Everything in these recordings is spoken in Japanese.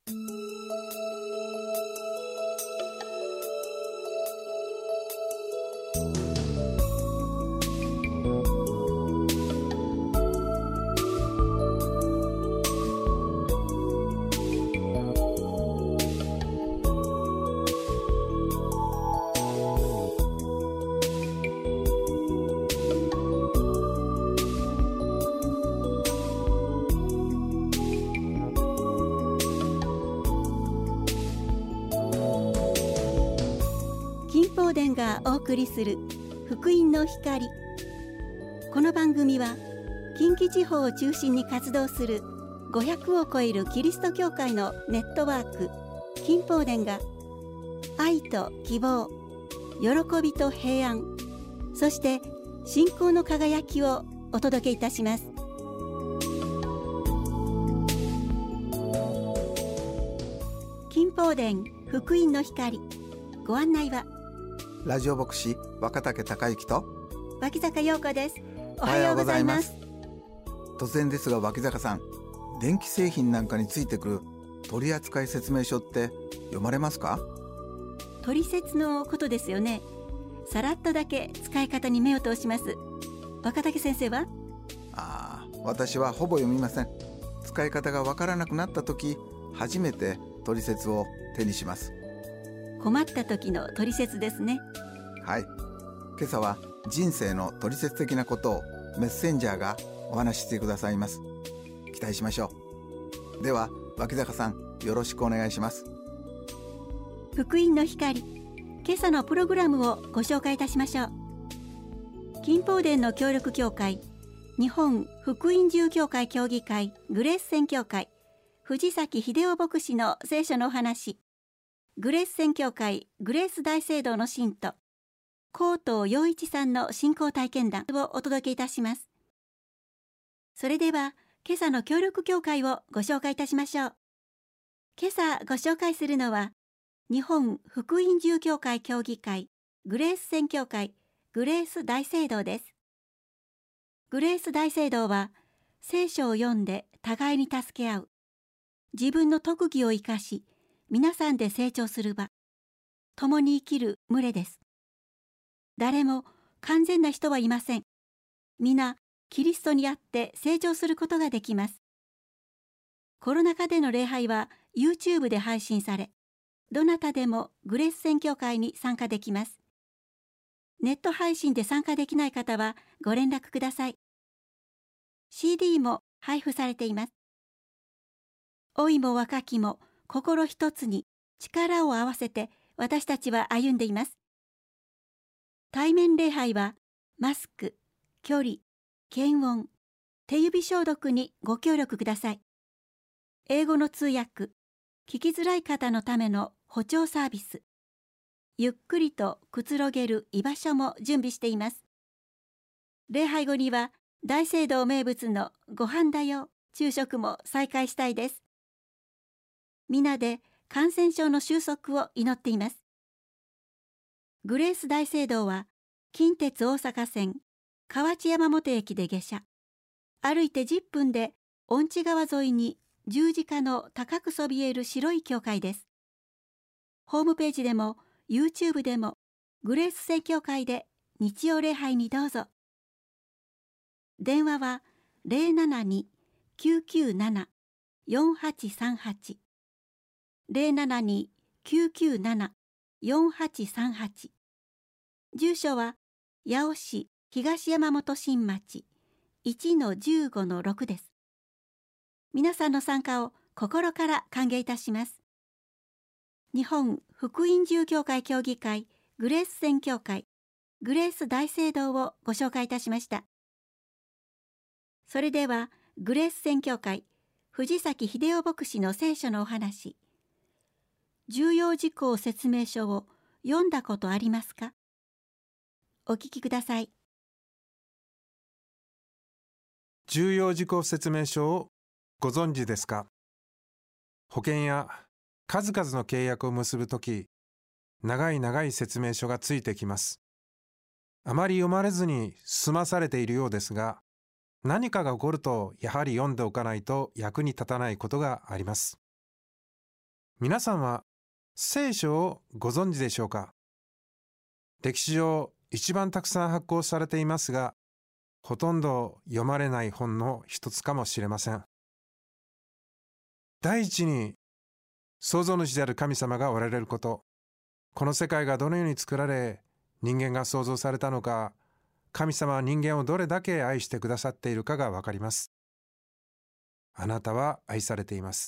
金宝殿がお送りする福音の光。この番組は近畿地方を中心に活動する500を超えるキリスト教会のネットワーク金宝殿が愛と希望、喜びと平安、そして信仰の輝きをお届けいたします。金宝殿福音の光、ご案内はラジオ牧師若竹隆之と脇坂陽子です。 おはようございます。突然ですが脇坂さん、電気製品なんかについてくる取扱説明書って読まれますか？ 取説のことですよね。さらっとだけ使い方に目を通します。若竹先生は？ 私はほぼ読みません。使い方がわからなくなった時、初めて取説を手にします。 困った時の取説ですね。 はい、今朝は人生の取説的なことをメッセンジャーがお話ししてくださいます。期待しましょう。では脇坂さん、よろしくお願いします。 福音の光、今朝のプログラムをご紹介いたしましょう。金宝殿の協力協会、日本福音住教会協議会グレース宣教会藤崎秀夫牧師の聖書のお話、グレース宣教会グレース大聖堂の信徒高藤洋一さんの信仰体験談をお届けいたします。それでは今朝の協力協会をご紹介いたしましょう。今朝ご紹介するのは日本福音住教会協議会グレース宣教会グレース大聖堂です。グレース大聖堂は聖書を読んで互いに助け合う、自分の特技を生かし皆さんで成長する場、共に生きる群れです。誰も完全な人はいません。皆キリストにあって成長することができます。コロナ禍での礼拝は YouTube で配信され、どなたでもグレース宣教会に参加できます。ネット配信で参加できない方はご連絡ください。CD も配布されています。老いも若きも心一つに力を合わせて私たちは歩んでいます。対面礼拝はマスク、距離、検温、手指消毒にご協力ください。英語の通訳、聞きづらい方のための補聴サービス、ゆっくりとくつろげる居場所も準備しています。礼拝後には大聖堂名物のご飯だよ昼食も再開したいです。皆で感染症の収束を祈っています。グレース大聖堂は近鉄大阪線河内山本駅で下車、歩いて10分で御地川沿いに十字架の高くそびえる白い教会です。ホームページでも YouTube でもグレース宣教会で日曜礼拝にどうぞ。電話は 072-997-4838 072-997-4838。住所は八尾市東山本新町 1-15-6 です。皆さんの参加を心から歓迎いたします。日本福音住教会協議会グレース宣教会グレース大聖堂をご紹介いたしました。それではグレース宣教会藤崎秀夫牧師の聖書のお話、重要事項説明書を読んだことありますか？お聞きください。 重要事項説明書をご存知ですか？保険や数々の契約を結ぶとき、長い説明書がついてきます。あまり読まれずに済まされているようですが、何かが起こるとやはり読んでおかないと役に立たないことがあります。 皆さんは聖書をご存知でしょうか？歴史上一番たくさん発行されていますが、ほとんど読まれない本の一つかもしれません。第一に、創造主である神様がおられること、この世界がどのように作られ、人間が創造されたのか、神様は人間をどれだけ愛してくださっているかがわかります。あなたは愛されています。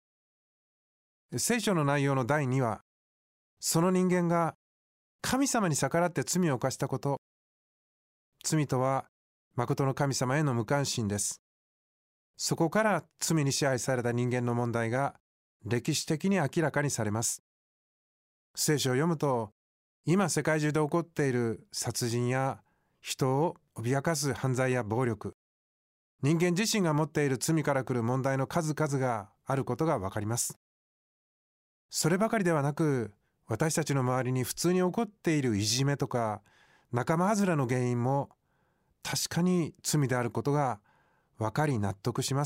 聖書の内容の第2は、その人間が神様に逆らって罪を犯したこと。罪とは、誠の神様への無関心です。そこから罪に支配された人間の問題が歴史的に明らかにされます。聖書を読むと、今世界中で起こっている殺人や人を脅かす犯罪や暴力、人間自身が持っている罪から来る問題の数々があることがわかります。そればかりではなく、私たちの周りに普通に起こっているいじめとか仲間外れの原因も確かに罪であることが分かり納得します。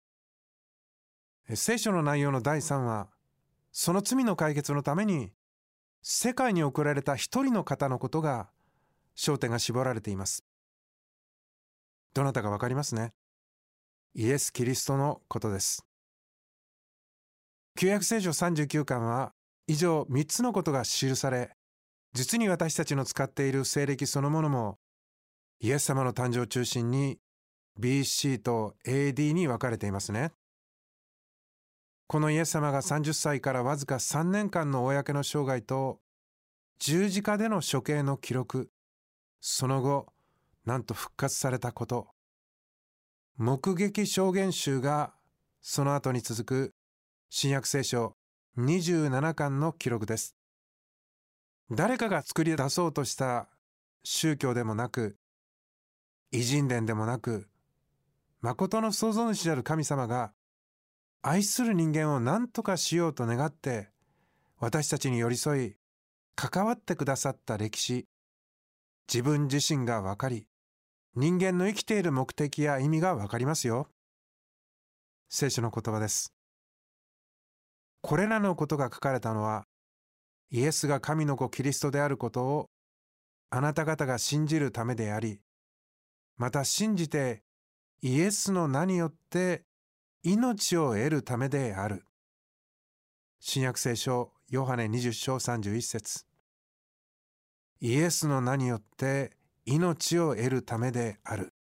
聖書の内容の第3は、その罪の解決のために世界に送られた一人の方のことが焦点が絞られています。どなたか分かりますね。イエス・キリストのことです。旧約聖書39巻は以上3つのことが記され、実に私たちの使っている西暦そのものもイエス様の誕生を中心に BC と AD に分かれていますね。このイエス様が30歳からわずか3年間の公の生涯と十字架での処刑の記録、その後なんと復活されたこと、目撃証言集がその後に続く新約聖書27巻の記録です。誰かが作り出そうとした宗教でもなく、偉人伝でもなく、誠の創造主である神様が愛する人間を何とかしようと願って私たちに寄り添い関わってくださった歴史、自分自身が分かり、人間の生きている目的や意味が分かりますよ。聖書の言葉です。これらのことが書かれたのは、イエスが神の子キリストであることをあなた方が信じるためであり、また信じてイエスの名によって命を得るためである。新約聖書ヨハネ20章31節。イエスの名によって命を得るためである。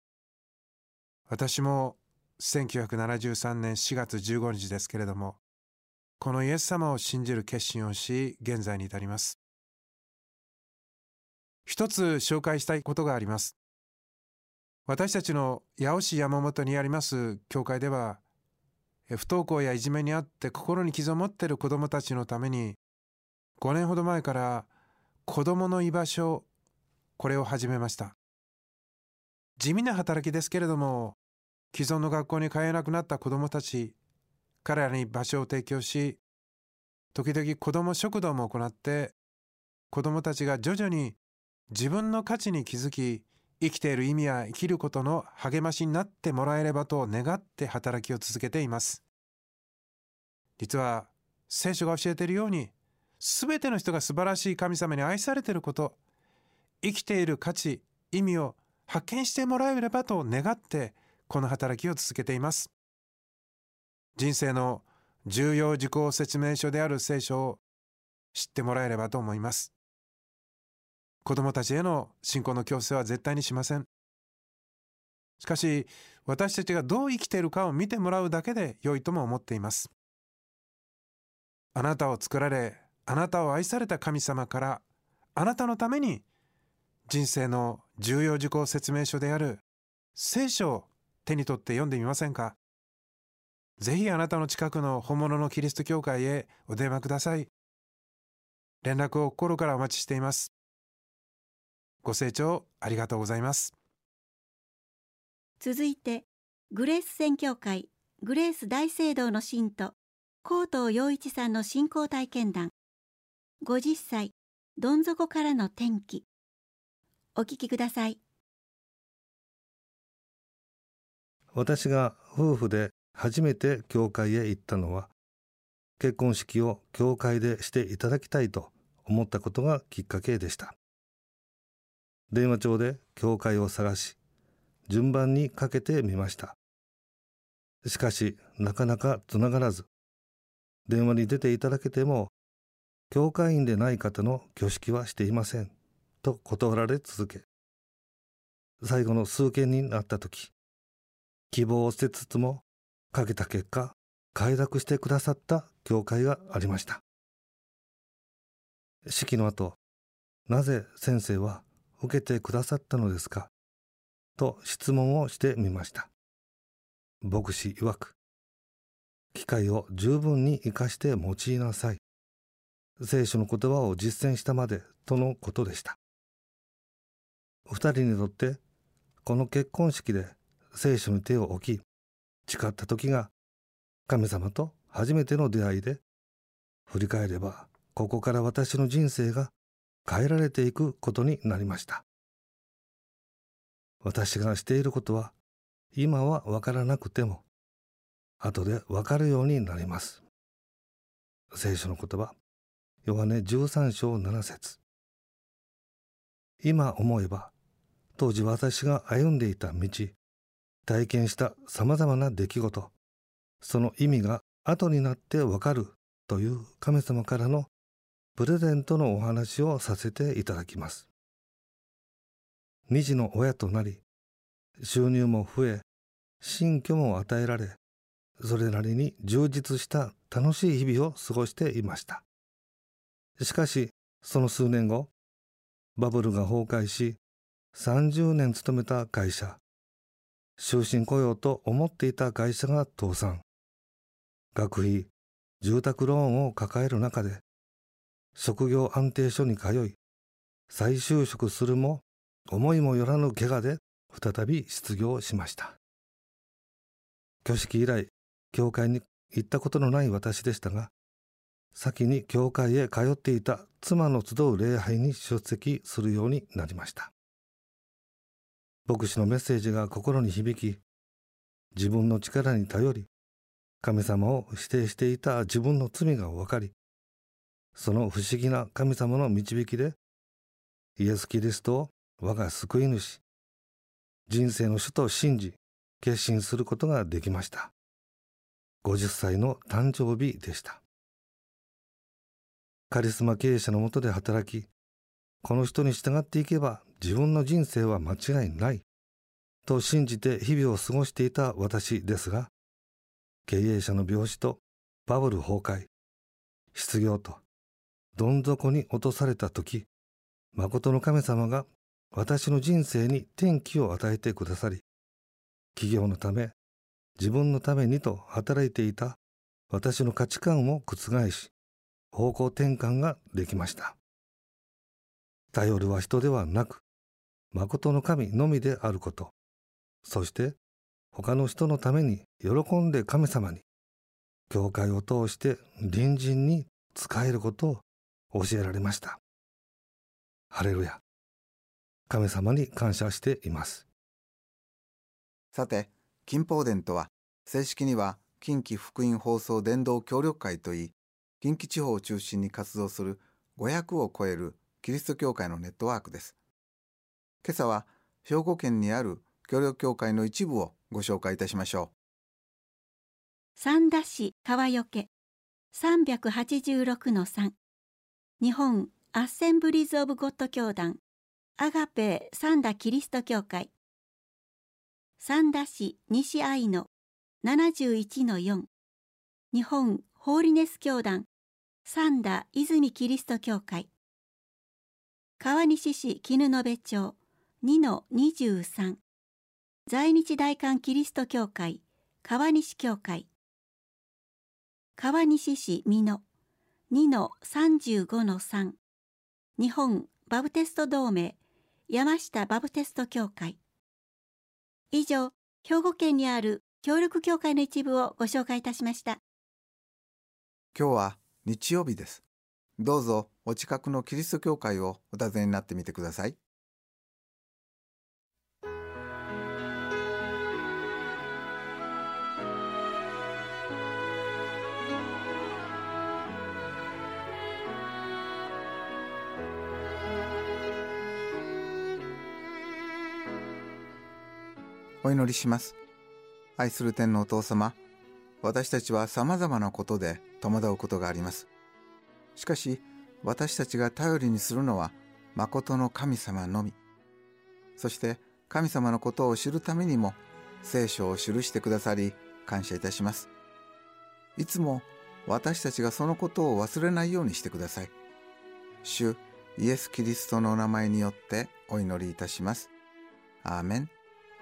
私も1973年4月15日ですけれども、このイエス様を信じる決心をし、現在に至ります。一つ紹介したいことがあります。私たちの八尾市山本にあります教会では、不登校やいじめにあって心に傷を持っている子どもたちのために、5年ほど前から子どもの居場所、これを始めました。地味な働きですけれども、既存の学校に通えなくなった子どもたち、彼らに場所を提供し、時々子ども食堂も行って、子どもたちが徐々に自分の価値に気づき、生きている意味や生きることの励ましになってもらえればと願って働きを続けています。実は聖書が教えているように、すべての人が素晴らしい神様に愛されていること、生きている価値、意味を発見してもらえればと願ってこの働きを続けています。人生の重要事項説明書である聖書を知ってもらえればと思います。子どもたちへの信仰の強制は絶対にしません。しかし、私たちがどう生きているかを見てもらうだけで良いとも思っています。あなたを作られ、あなたを愛された神様から、あなたのために人生の重要事項説明書である聖書を手に取って読んでみませんか？ぜひあなたの近くの本物のキリスト教会へお電話ください。連絡を心からお待ちしています。ご清聴ありがとうございます。 続いて、グレース宣教会グレース大聖堂の信徒高藤洋一さんの信仰体験談、50歳どん底からの転機。お聞きください。 私が夫婦で初めて教会へ行ったのは結婚式を教会でしていただきたいと思ったことがきっかけでした。電話帳で教会を探し、順番にかけてみました。しかし、なかなかつながらず、電話に出ていただけても、教会員でない方の挙式はしていません、と断られ続け、最後の数件になったとき、希望を捨てつつも、かけた結果、快諾してくださった教会がありました。式の後、なぜ先生は受けてくださったのですかと質問をしてみました。牧師曰く、機会を十分に生かして用いなさい。聖書の言葉を実践したまでとのことでした。二人にとってこの結婚式で聖書に手を置き誓った時が神様と初めての出会いで、振り返ればここから私の人生が変えられていくことになりました。私がしていることは今は分からなくても後で分かるようになります。聖書の言葉、ヨハネ13章7節。今思えば当時私が歩んでいた道、体験したさまざまな出来事、その意味が後になって分かるという神様からのプレゼントのお話をさせていただきます。二児の親となり、収入も増え、新居も与えられ、それなりに充実した楽しい日々を過ごしていました。しかし、その数年後、バブルが崩壊し、30年勤めた会社、終身雇用と思っていた会社が倒産。学費、住宅ローンを抱える中で、職業安定所に通い、再就職するも思いもよらぬ怪我で再び失業しました。挙式以来、教会に行ったことのない私でしたが、先に教会へ通っていた妻の集う礼拝に出席するようになりました。牧師のメッセージが心に響き、自分の力に頼り、神様を否定していた自分の罪が分かり、その不思議な神様の導きで、イエス・キリストを我が救い主、人生の主と信じ、決心することができました。50歳の誕生日でした。カリスマ経営者の下で働き、この人に従っていけば自分の人生は間違いないと信じて日々を過ごしていた私ですが、経営者の病死とバブル崩壊、失業とどん底に落とされた時、誠の神様が私の人生に転機を与えてくださり、企業のため、自分のためにと働いていた私の価値観を覆し、方向転換ができました。頼るは人ではなく、誠の神のみであること、そして他の人のために喜んで神様に、教会を通して隣人に仕えることを教えられました。ハレルヤ。神様に感謝しています。 さて、金宝殿とは、正式には近畿福音放送伝道協力会といい、近畿地方を中心に活動する500を超えるキリスト教会のネットワークです。今朝は兵庫県にある協力教会の一部をご紹介いたしましょう。 三田市川除386-3、日本アッセンブリーズ・オブ・ゴッド教団アガペー三田キリスト教会、三田市西愛野 71-4、日本ホーリネス教団三田泉キリスト教会、川西市絹延町 2-23、在日大韓キリスト教会川西教会、川西市美濃 2-35-3、日本バプテスト同盟山下バプテスト教会。以上、兵庫県にある協力教会の一部をご紹介いたしました。 今日は日曜日です。どうぞお近くのキリスト教会をお訪ねになってみてください。 お祈りします。愛する天のお父様、私たちはさまざまなことで戸惑うことがあります。しかし私たちが頼りにするのは誠の神様のみ。そして神様のことを知るためにも聖書を記してくださり感謝いたします。いつも私たちがそのことを忘れないようにしてください。主イエス・キリストのお名前によってお祈りいたします。アーメン。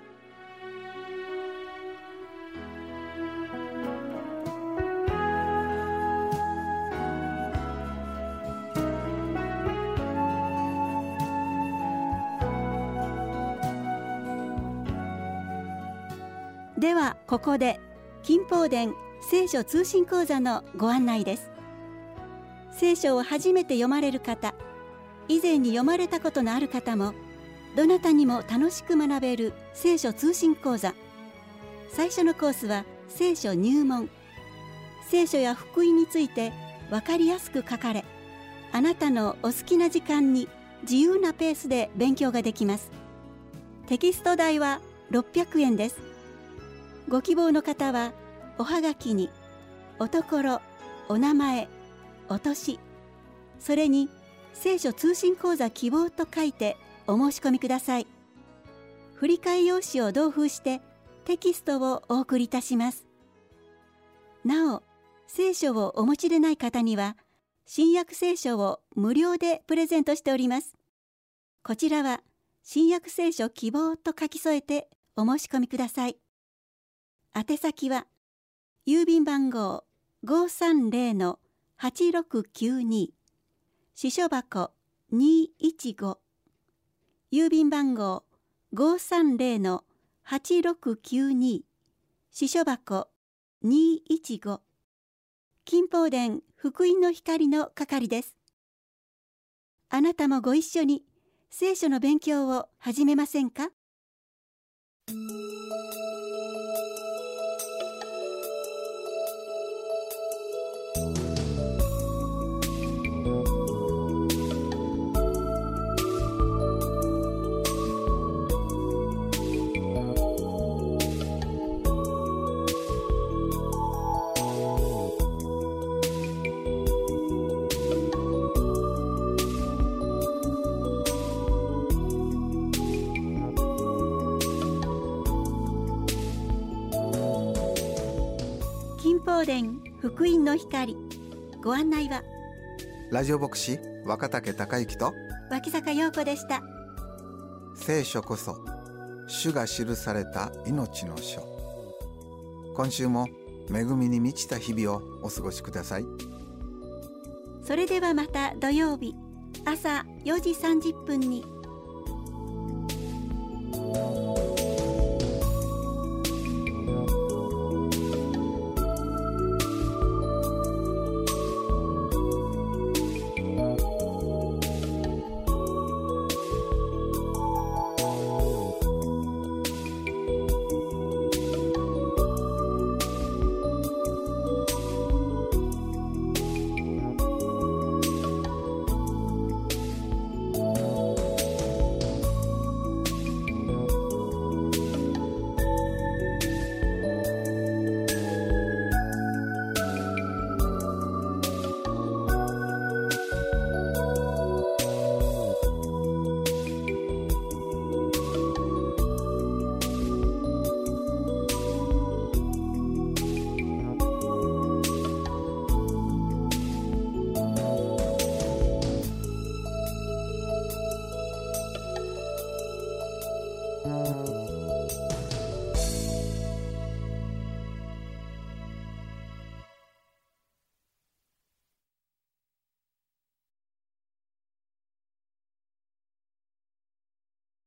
ではここで金宝殿聖書通信講座のご案内です。聖書を初めて読まれる方、以前に読まれたことのある方も、どなたにも楽しく学べる聖書通信講座。最初のコースは聖書入門。聖書や福音について分かりやすく書かれ、あなたのお好きな時間に自由なペースで勉強ができます。テキスト代は600円です。ご希望の方はおはがきにおところ、お名前、お年、それに聖書通信講座希望と書いてお申し込みください。振り替え用紙を同封してテキストをお送りいたします。なお、聖書をお持ちでない方には新約聖書を無料でプレゼントしております。こちらは新約聖書希望と書き添えてお申し込みください。宛先は郵便番号 530-8692 支所箱215、郵便番号 530-8692 支所箱215、金宝殿福音の光の係です。あなたもご一緒に聖書の勉強を始めませんか？金宝殿福音の光、ご案内はラジオ牧師若竹孝之と脇坂陽子でした。 聖書こそ主が記された命の書。今週も恵みに満ちた日々をお過ごしください。 それではまた土曜日朝4時30分に